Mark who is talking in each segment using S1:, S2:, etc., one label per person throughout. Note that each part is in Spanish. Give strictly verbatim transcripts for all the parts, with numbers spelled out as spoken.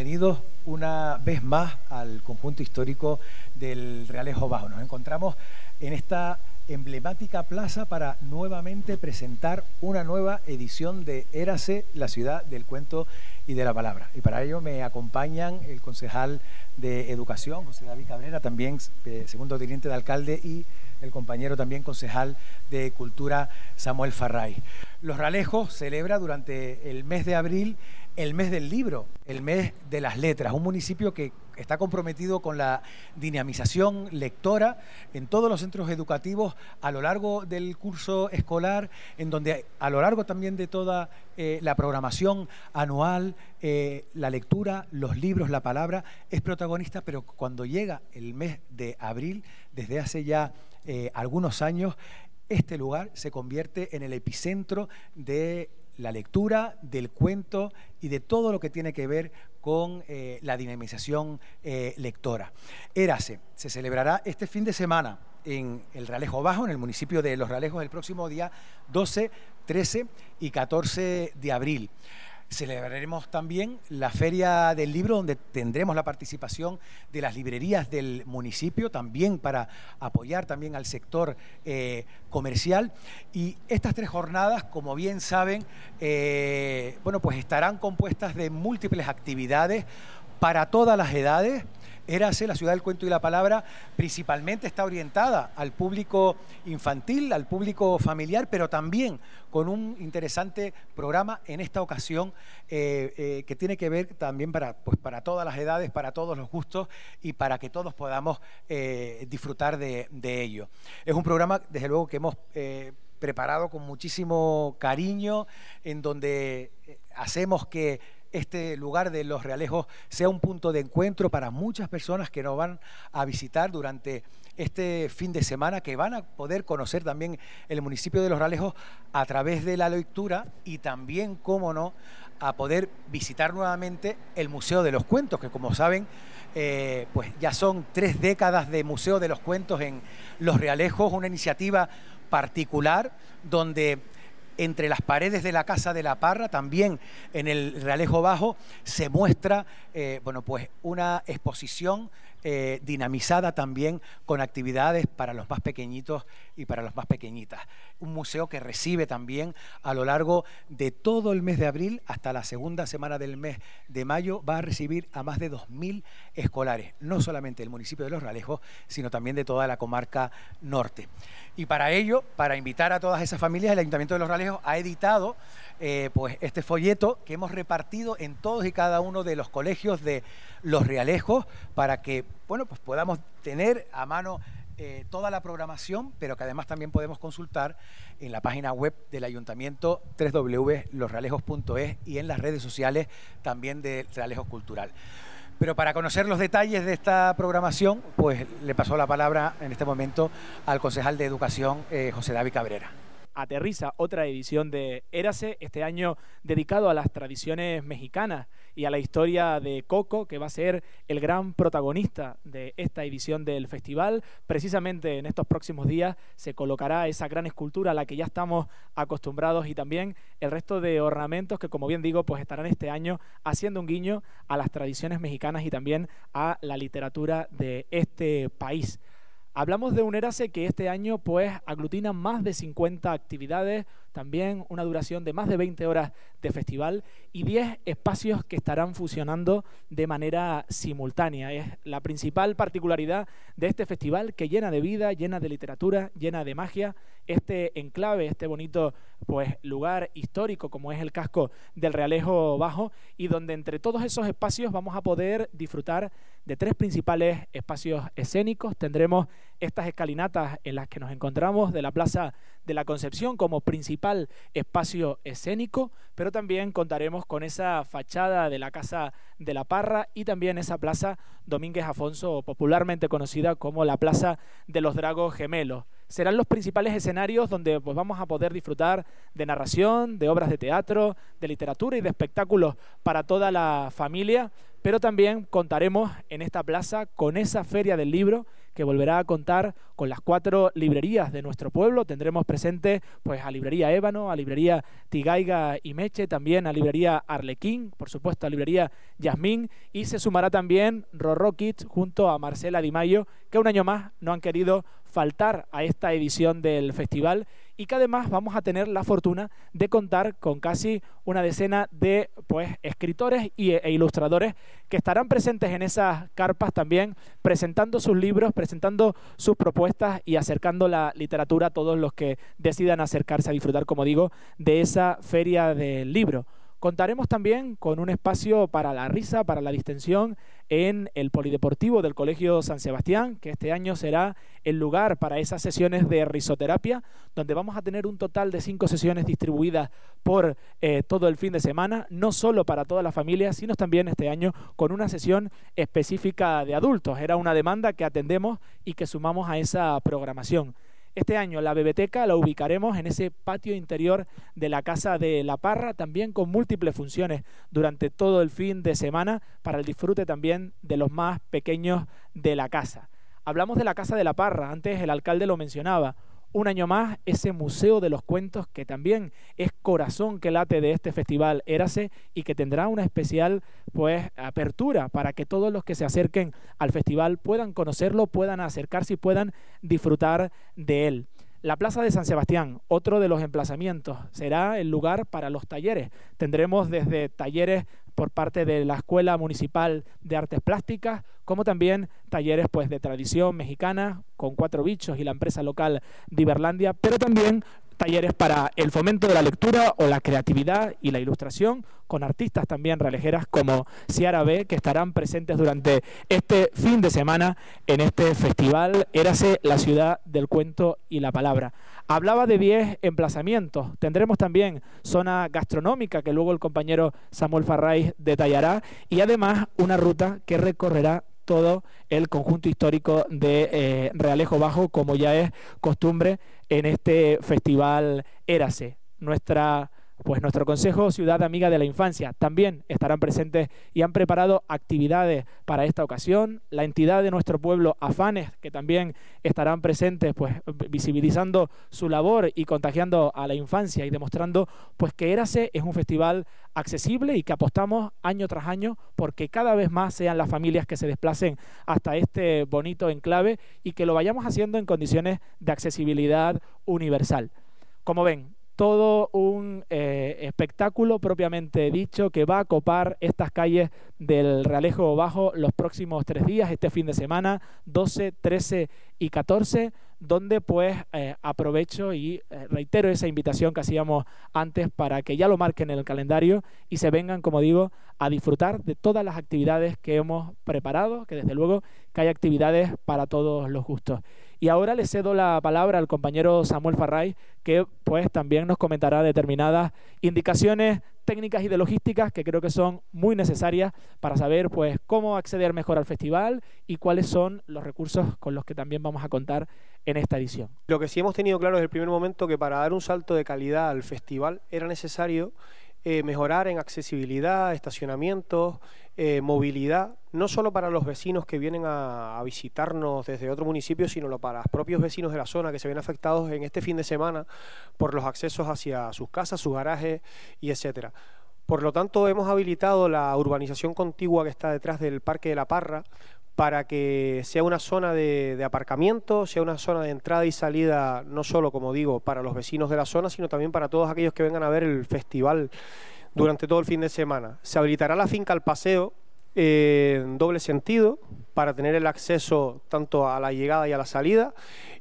S1: bienvenidos una vez más al conjunto histórico del Realejo Bajo. Nos encontramos en esta emblemática plaza para nuevamente presentar una nueva edición de Érase, la ciudad del cuento y de la palabra. Y para ello me acompañan el concejal de Educación, José David Cabrera, también eh, segundo teniente de alcalde, y el compañero también concejal de Cultura, Samuel Farray. Los Realejos celebra durante el mes de abril el mes del libro, el mes de las letras, un municipio que está comprometido con la dinamización lectora en todos los centros educativos a lo largo del curso escolar, en donde a lo largo también de toda eh, la programación anual, eh, la lectura, los libros, la palabra es protagonista, pero cuando llega el mes de abril, desde hace ya eh, algunos años, este lugar se convierte en el epicentro de la lectura, del cuento y de todo lo que tiene que ver con eh, la dinamización eh, lectora. Érase se celebrará este fin de semana en el Realejo Bajo, en el municipio de Los Realejos, el próximo día doce, trece y catorce de abril. Celebraremos también la Feria del Libro, donde tendremos la participación de las librerías del municipio, también para apoyar también al sector eh, comercial. Y estas tres jornadas, como bien saben, eh, bueno, pues estarán compuestas de múltiples actividades para todas las edades. Érase, la ciudad del cuento y la palabra, principalmente está orientada al público infantil, al público familiar, pero también con un interesante programa en esta ocasión eh, eh, que tiene que ver también para, pues, para todas las edades, para todos los gustos y para que todos podamos eh, disfrutar de, de ello. Es un programa, desde luego, que hemos eh, preparado con muchísimo cariño, en donde hacemos que este lugar de Los Realejos sea un punto de encuentro para muchas personas que nos van a visitar durante este fin de semana, que van a poder conocer también el municipio de Los Realejos a través de la lectura y también, cómo no, a poder visitar nuevamente el Museo de los Cuentos, que como saben, eh, pues ya son tres décadas de Museo de los Cuentos en Los Realejos, una iniciativa particular donde entre las paredes de la Casa de la Parra, también en el Realejo Bajo, se muestra eh, bueno, pues una exposición eh, dinamizada también con actividades para los más pequeñitos y para las más pequeñitas. Un museo que recibe también a lo largo de todo el mes de abril hasta la segunda semana del mes de mayo, va a recibir a más de dos mil escolares, no solamente del municipio de Los Realejos, sino también de toda la comarca norte. Y para ello, para invitar a todas esas familias, el Ayuntamiento de Los Realejos ha editado eh, pues este folleto que hemos repartido en todos y cada uno de los colegios de Los Realejos para que, bueno, pues podamos tener a mano eh, toda la programación, pero que además también podemos consultar en la página web del Ayuntamiento, doble u doble u doble u punto los realejos punto es, y en las redes sociales también de Realejos Cultural. Pero para conocer los detalles de esta programación, pues le paso la palabra en este momento al concejal de Educación, eh, José David Cabrera.
S2: Aterriza otra edición de Érase, este año dedicado a las tradiciones mexicanas y a la historia de Coco, que va a ser el gran protagonista de esta edición del festival. Precisamente en estos próximos días se colocará esa gran escultura a la que ya estamos acostumbrados, y también el resto de ornamentos que, como bien digo, pues estarán este año haciendo un guiño a las tradiciones mexicanas y también a la literatura de este país. Hablamos de un Érase que este año pues aglutina más de cincuenta actividades, también una duración de más de veinte horas de festival y diez espacios que estarán fusionando de manera simultánea. Es la principal particularidad de este festival, que llena de vida, llena de literatura, llena de magia, este enclave, este bonito pues lugar histórico como es el casco del Realejo Bajo, y donde entre todos esos espacios vamos a poder disfrutar de tres principales espacios escénicos. Tendremos estas escalinatas en las que nos encontramos de la Plaza de la Concepción como principal espacio escénico, pero también contaremos con esa fachada de la Casa de la Parra y también esa Plaza Domínguez Afonso, popularmente conocida como la Plaza de los Dragos Gemelos. Serán los principales escenarios donde pues, vamos a poder disfrutar de narración, de obras de teatro, de literatura y de espectáculos para toda la familia, pero también contaremos en esta plaza con esa Feria del Libro que volverá a contar con las cuatro librerías de nuestro pueblo. Tendremos presente pues a Librería Ébano, a Librería Tigaiga y Meche, también a Librería Arlequín, por supuesto a Librería Yasmín, y se sumará también Rorró Kids junto a Marcela Di Maio, que un año más no han querido faltar a esta edición del festival, y que además vamos a tener la fortuna de contar con casi una decena de pues, escritores y, e ilustradores que estarán presentes en esas carpas también, presentando sus libros, presentando sus propuestas y acercando la literatura a todos los que decidan acercarse a disfrutar, como digo, de esa feria del libro. Contaremos también con un espacio para la risa, para la distensión en el Polideportivo del Colegio San Sebastián, que este año será el lugar para esas sesiones de risoterapia, donde vamos a tener un total de cinco sesiones distribuidas por eh, todo el fin de semana, no solo para toda la familia, sino también este año con una sesión específica de adultos. Era una demanda que atendemos y que sumamos a esa programación. Este año la Bebeteca la ubicaremos en ese patio interior de la Casa de la Parra, también con múltiples funciones durante todo el fin de semana para el disfrute también de los más pequeños de la casa. Hablamos de la Casa de la Parra, antes el alcalde lo mencionaba. Un año más, ese Museo de los Cuentos, que también es corazón que late de este festival Érase y que tendrá una especial pues, apertura para que todos los que se acerquen al festival puedan conocerlo, puedan acercarse y puedan disfrutar de él. La Plaza de San Sebastián, otro de los emplazamientos, será el lugar para los talleres. Tendremos desde talleres por parte de la Escuela Municipal de Artes Plásticas, como también talleres pues, de tradición mexicana, con Cuatro Bichos y la empresa local Diverlandia, pero también talleres para el fomento de la lectura o la creatividad y la ilustración, con artistas también realejeras como Ciara B, que estarán presentes durante este fin de semana en este festival Érase, la ciudad del cuento y la palabra. Hablaba de diez emplazamientos, tendremos también zona gastronómica que luego el compañero Samuel Farray detallará, y además una ruta que recorrerá todo el conjunto histórico de eh, Realejo Bajo, como ya es costumbre en este festival Érase. Nuestra, pues nuestro Consejo Ciudad Amiga de la Infancia también estarán presentes y han preparado actividades para esta ocasión. La entidad de nuestro pueblo, Afanes, que también estarán presentes, pues visibilizando su labor y contagiando a la infancia y demostrando pues que Érase es un festival accesible y que apostamos año tras año porque cada vez más sean las familias que se desplacen hasta este bonito enclave y que lo vayamos haciendo en condiciones de accesibilidad universal. Como ven, todo un eh, espectáculo propiamente dicho que va a copar estas calles del Realejo Bajo los próximos tres días, este fin de semana, doce, trece y catorce, donde pues eh, aprovecho y eh, reitero esa invitación que hacíamos antes para que ya lo marquen en el calendario y se vengan, como digo, a disfrutar de todas las actividades que hemos preparado, que desde luego que hay actividades para todos los gustos. Y ahora le cedo la palabra al compañero Samuel Farray, que pues también nos comentará determinadas indicaciones técnicas y de logísticas que creo que son muy necesarias para saber pues cómo acceder mejor al festival y cuáles son los recursos con los que también vamos a contar en esta edición.
S3: Lo que sí hemos tenido claro desde el primer momento que para dar un salto de calidad al festival era necesario eh, mejorar en accesibilidad, estacionamientos, eh, movilidad, no solo para los vecinos que vienen a, a visitarnos desde otro municipio, sino para los propios vecinos de la zona que se ven afectados en este fin de semana por los accesos hacia sus casas, sus garajes y etcétera. Por lo tanto, hemos habilitado la urbanización contigua que está detrás del Parque de la Parra para que sea una zona de, de aparcamiento, sea una zona de entrada y salida, no solo, como digo, para los vecinos de la zona, sino también para todos aquellos que vengan a ver el festival durante todo el fin de semana. Se habilitará la finca al paseo eh, en doble sentido para tener el acceso tanto a la llegada y a la salida.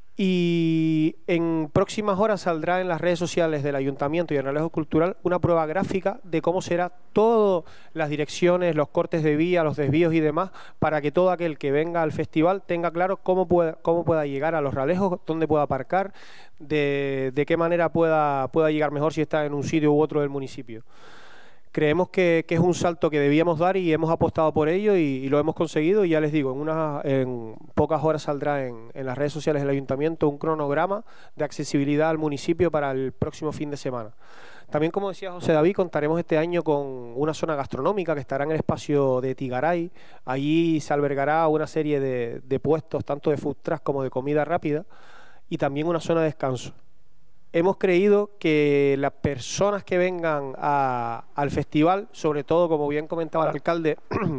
S3: Y en próximas horas saldrá en las redes sociales del Ayuntamiento y el Realejo Cultural una prueba gráfica de cómo será todas las direcciones, los cortes de vía, los desvíos y demás, para que todo aquel que venga al festival tenga claro cómo pueda, cómo pueda llegar a los Realejos, dónde pueda aparcar, de, de qué manera pueda, pueda llegar mejor si está en un sitio u otro del municipio. Creemos que, que es un salto que debíamos dar y hemos apostado por ello y, y lo hemos conseguido. Y ya les digo, en, unas, en pocas horas saldrá en, en las redes sociales del Ayuntamiento un cronograma de accesibilidad al municipio para el próximo fin de semana. También, como decía José David, contaremos este año con una zona gastronómica que estará en el espacio de Tigaray. Allí se albergará una serie de, de puestos, tanto de food truck como de comida rápida, y también una zona de descanso. Hemos creído que las personas que vengan a, al festival, sobre todo, como bien comentaba el alcalde,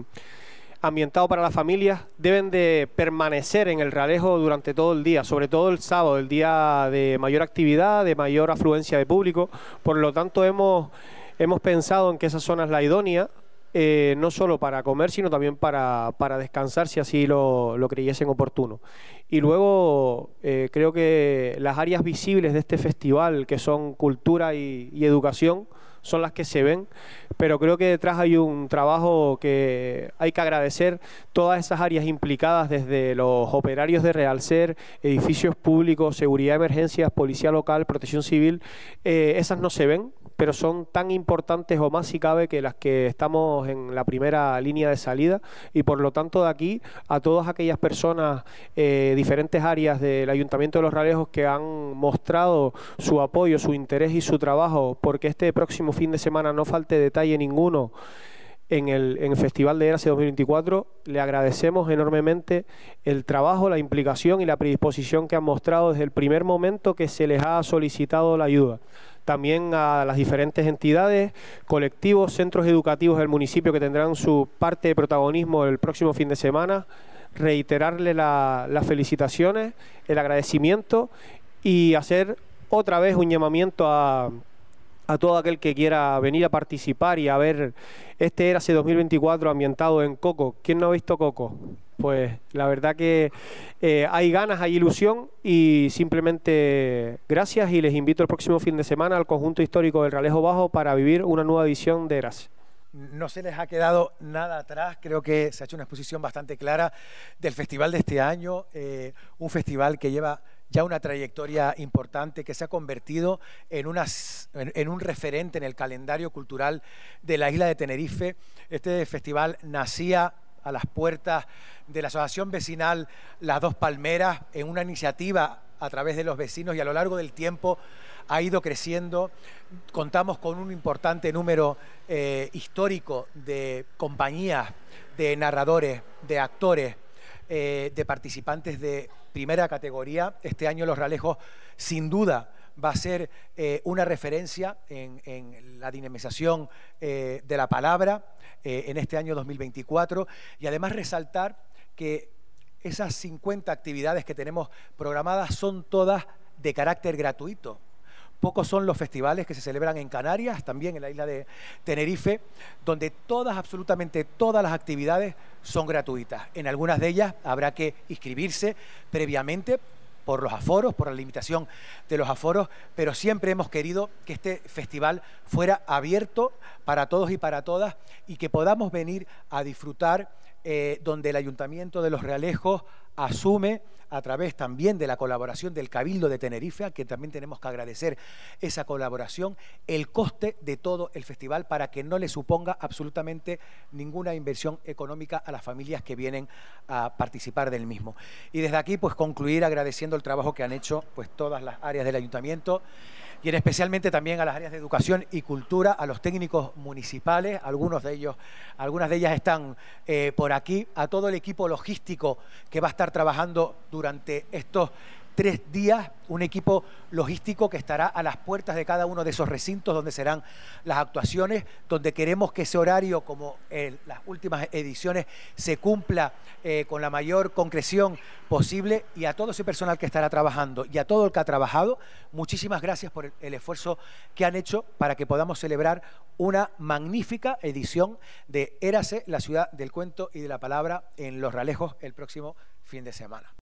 S3: ambientado para las familias, deben de permanecer en el Realejo durante todo el día, sobre todo el sábado, el día de mayor actividad, de mayor afluencia de público. Por lo tanto, hemos, hemos pensado en que esa zona es la idónea, eh, no solo para comer, sino también para, para descansar, si así lo, lo creyesen oportuno. Y luego, eh, creo que las áreas visibles de este festival, que son cultura y, y educación, son las que se ven, pero creo que detrás hay un trabajo que hay que agradecer. Todas esas áreas implicadas, desde los operarios de Realser, edificios públicos, seguridad de emergencias, policía local, protección civil, eh, esas no se ven, pero son tan importantes o más si cabe que las que estamos en la primera línea de salida, y por lo tanto de aquí a todas aquellas personas, eh, diferentes áreas del Ayuntamiento de Los Realejos que han mostrado su apoyo, su interés y su trabajo porque este próximo fin de semana no falte detalle ninguno en el, en el Festival de Érase dos mil veinticuatro, le agradecemos enormemente el trabajo, la implicación y la predisposición que han mostrado desde el primer momento que se les ha solicitado la ayuda. También a las diferentes entidades, colectivos, centros educativos del municipio que tendrán su parte de protagonismo el próximo fin de semana, reiterarle la, las felicitaciones, el agradecimiento y hacer otra vez un llamamiento a, a todo aquel que quiera venir a participar y a ver este Érase dos mil veinticuatro ambientado en Coco. ¿Quién no ha visto Coco? Pues la verdad que eh, hay ganas, hay ilusión y simplemente gracias, y les invito el próximo fin de semana al conjunto histórico del Realejo Bajo para vivir una nueva edición de Érase.
S1: No se les ha quedado nada atrás, creo que se ha hecho una exposición bastante clara del festival de este año, eh, un festival que lleva ya una trayectoria importante, que se ha convertido en, unas, en, en un referente en el calendario cultural de la isla de Tenerife. Este festival nacía a las puertas de la asociación vecinal Las Dos Palmeras, en una iniciativa a través de los vecinos, y a lo largo del tiempo ha ido creciendo. Contamos con un importante número eh, histórico de compañías, de narradores, de actores, eh, de participantes de primera categoría. Este año Los Realejos, sin duda, va a ser eh, una referencia en, en la dinamización eh, de la palabra eh, en este año dos mil veinticuatro, y además resaltar que esas cincuenta actividades que tenemos programadas son todas de carácter gratuito. Pocos son los festivales que se celebran en Canarias, también en la isla de Tenerife, donde todas, absolutamente todas las actividades son gratuitas. En algunas de ellas habrá que inscribirse previamente por los aforos, por la limitación de los aforos, pero siempre hemos querido que este festival fuera abierto para todos y para todas, y que podamos venir a disfrutar eh, donde el Ayuntamiento de Los Realejos asume, a través también de la colaboración del Cabildo de Tenerife, a que también tenemos que agradecer esa colaboración, el coste de todo el festival, para que no le suponga absolutamente ninguna inversión económica a las familias que vienen a participar del mismo. Y desde aquí, pues concluir agradeciendo el trabajo que han hecho pues todas las áreas del Ayuntamiento, y en especialmente también a las áreas de educación y cultura, a los técnicos municipales, algunos de ellos, algunas de ellas están eh, por aquí, a todo el equipo logístico que va a estar trabajando durante estos tres días, un equipo logístico que estará a las puertas de cada uno de esos recintos donde serán las actuaciones, donde queremos que ese horario, como en las últimas ediciones, se cumpla eh, con la mayor concreción posible. Y a todo ese personal que estará trabajando y a todo el que ha trabajado, muchísimas gracias por el, el esfuerzo que han hecho para que podamos celebrar una magnífica edición de Érase, la ciudad del cuento y de la palabra, en Los Realejos el próximo fin de semana.